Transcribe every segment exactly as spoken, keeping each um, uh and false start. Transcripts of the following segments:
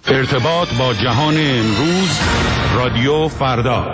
ارتباط با جهان امروز، رادیو فردا.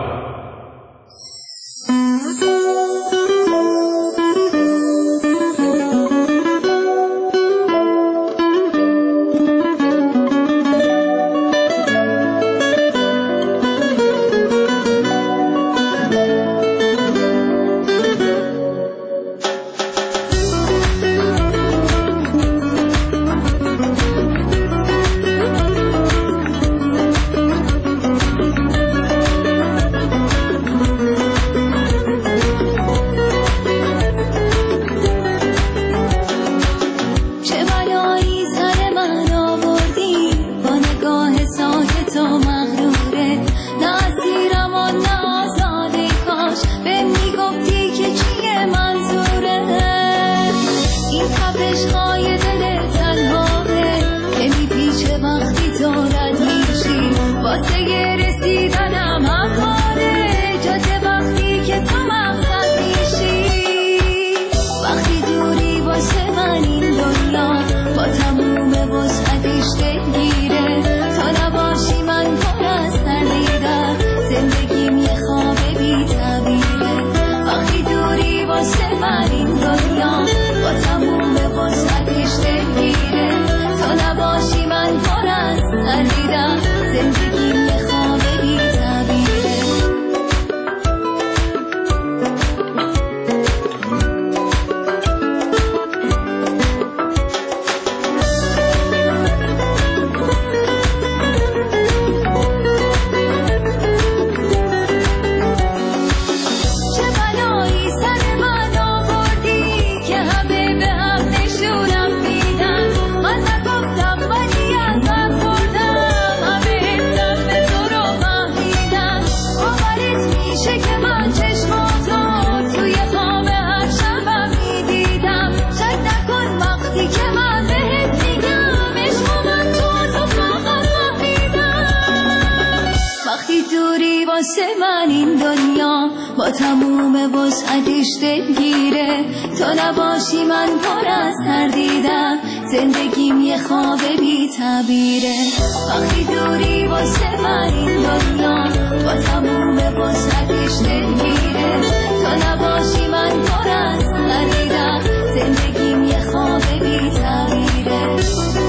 با تموم وسعتش دلگیره، تا نباشی من پر از تردیدم، زندگیم یه خواب بی تعبیره. وقتی دوری واسه من این دنیا با تموم وسعتش دلگیره، تا نباشی من پر از تردیدم، زندگیم یه خواب بی تعبیره.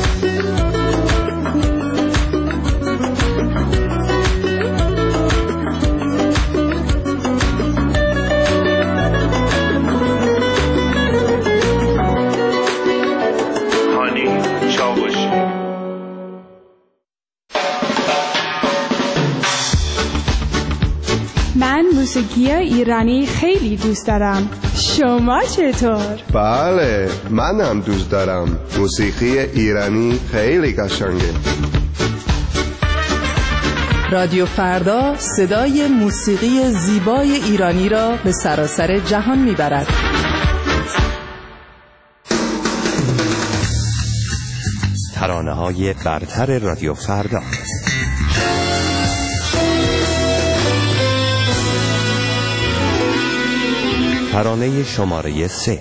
موسیقی ایرانی خیلی دوست دارم. شما چطور؟ بله، منم دوست دارم. موسیقی ایرانی خیلی قشنگه. رادیو فردا صدای موسیقی زیبای ایرانی را به سراسر جهان میبرد. ترانه‌های برتر رادیو فردا. ترانه شماره سه.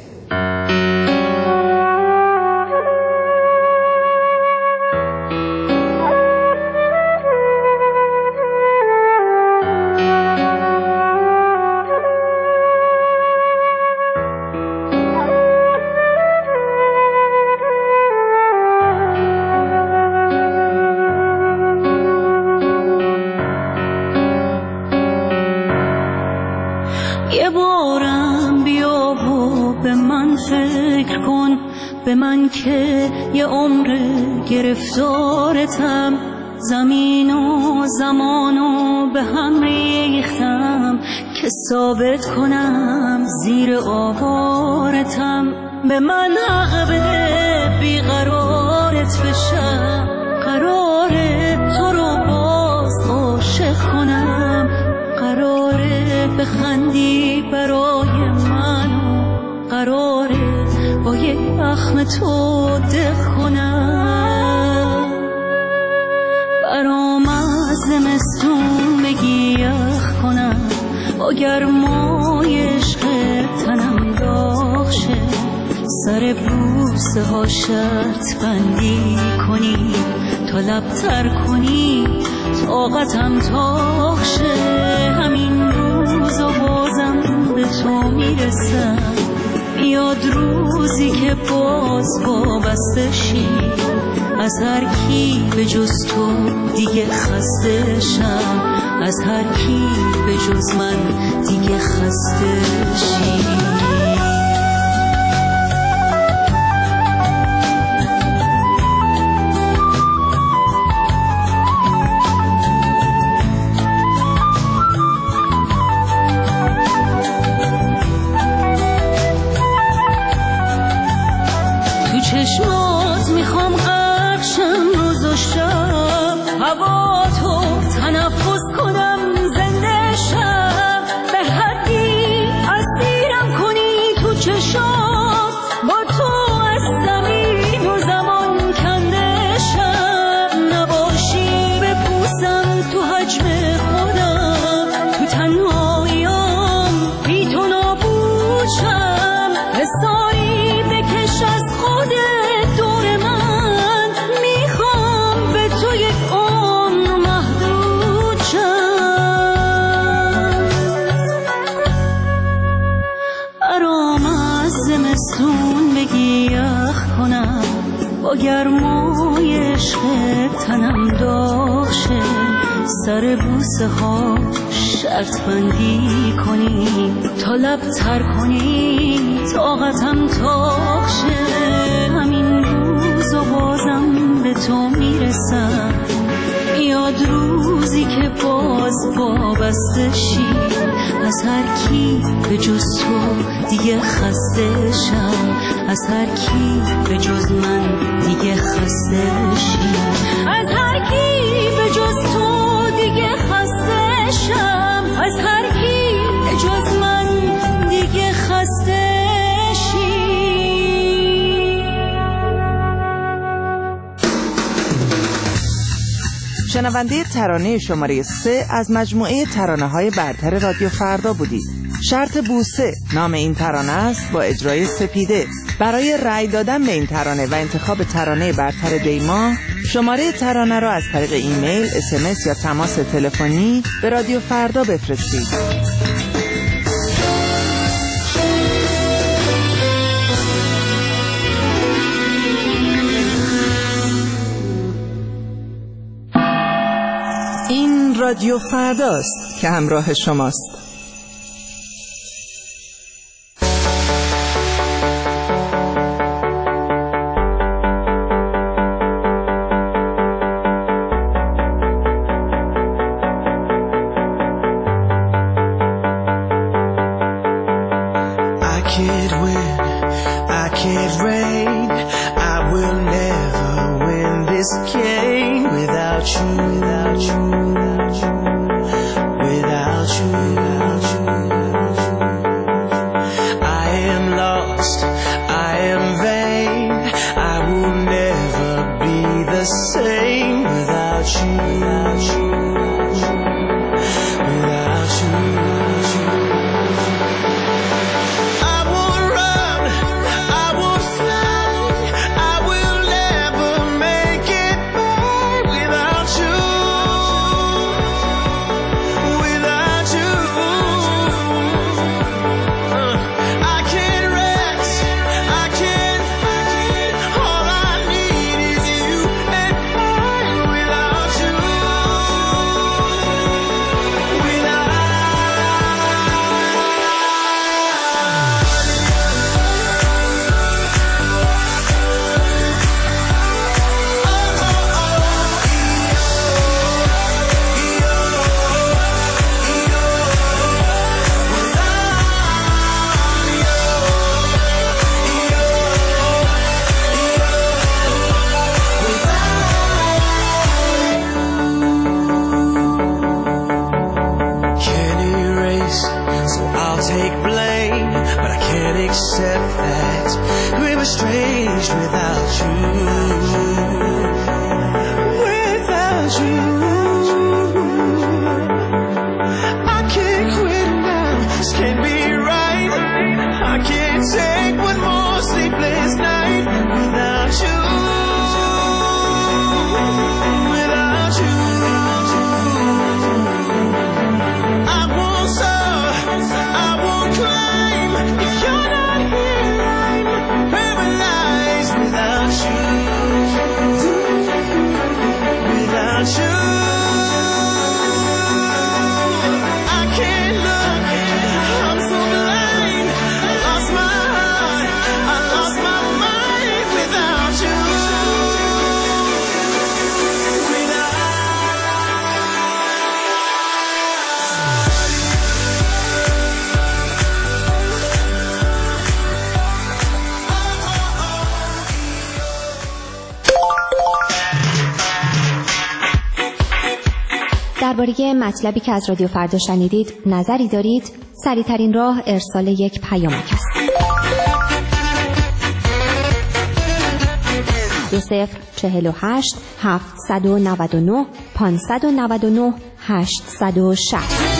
به من که یه عمر گرفتارتم، زمین و زمانو به هم ریختم که ثابت کنم زیر آوارتم. به من حق بیقرارت بشم، قراره تو رو باز عاشق کنم، قراره بخندی برای من، قراره با یک اخم تو دق کنم، برام از زمستون بگی یخ کنم، با گرمای عشق تنم داغ شه، سر بوسه ها شرط بندی کنی، تا لبتر کنی طاقتم تاخ شه. همین روز و بازم به تو میرسم، یاد روزی که باز وابسته شی از هر کی به جز تو دیگه خسته شم، از هر کی به جز من دیگه خسته شی. چشمات میخوام غرقشم روز و شب، هوا تو تنفس کنم زنده شب، به حدی اسیرم کنی تو چشمات، با تو از زمین و زمان کنده شب، نباشی بپوسم تو حجم خودم، تو تنهاییام بی تو نابود شم، حساری بکش از خودت دور من، میخوام به تو یک عمر محدود شم. برام از زمستون بگی یخ کنم، با گرمای عشق تنم داغ شه، سر بوسه ها شرط بندی کنی تا لبتر کنی طاقتم تاخ شه. همین روز و بازم به تو میرسم، یاد روزی که باز وابسته شی از هر کی به جز تو دیگه خسته شم، از هر کی به جز من دیگه خسته شی، از هر کی به جز تو دیگه خسته شم، از هر کی به جز من دیگه خسته شی. شنونده ترانه شماره سه از مجموعه ترانه‌های برتر رادیو فردا بودید. شرط بوسه نام این ترانه است با اجرای سپیده. برای رأی دادن به این ترانه و انتخاب ترانه برتر دیما، شماره ترانه را از طریق ایمیل، اس ام اس یا تماس تلفنی به رادیو فردا بفرستید. این رادیو فرداست که همراه شماست. All I need is you and I without you. درباره مطلبی که از رادیو فردا شنیدید نظری دارید؟ سریع‌ترین راه ارسال یک پیامک است. دو صفر چهل و هشت هفتصد و نود و نه پانصد و نود و نه هشتصد و شصت.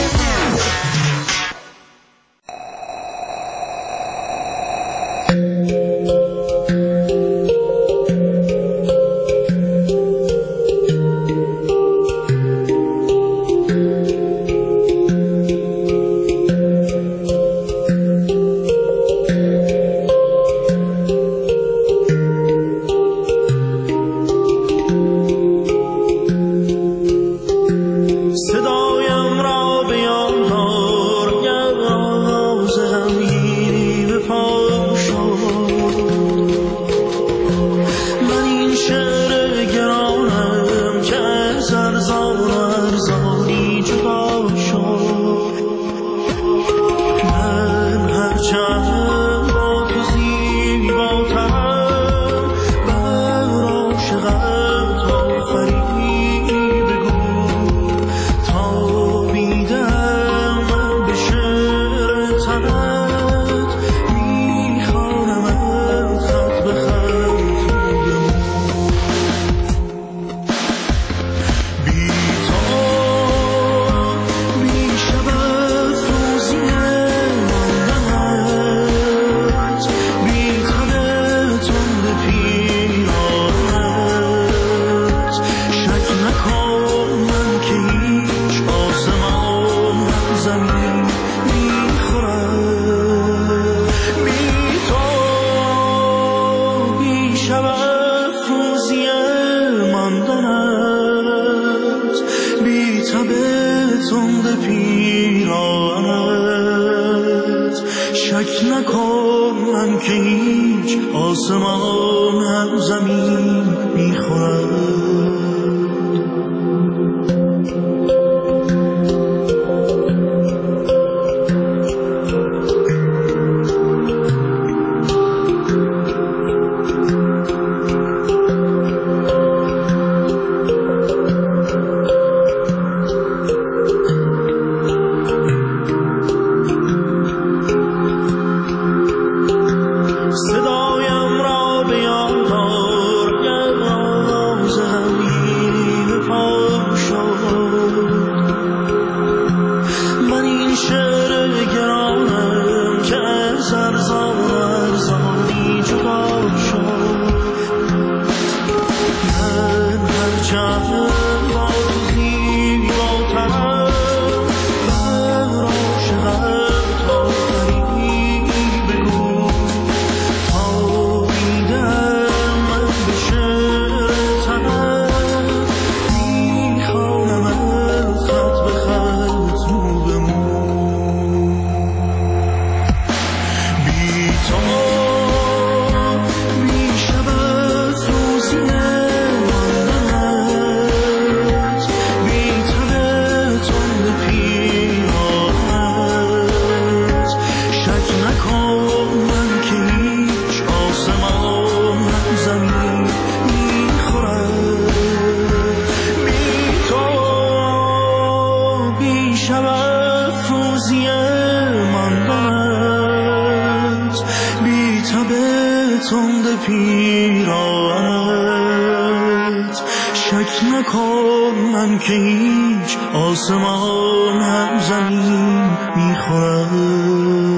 پیرانت شک نکن من که هیچ آسمان هم زمین میخورد.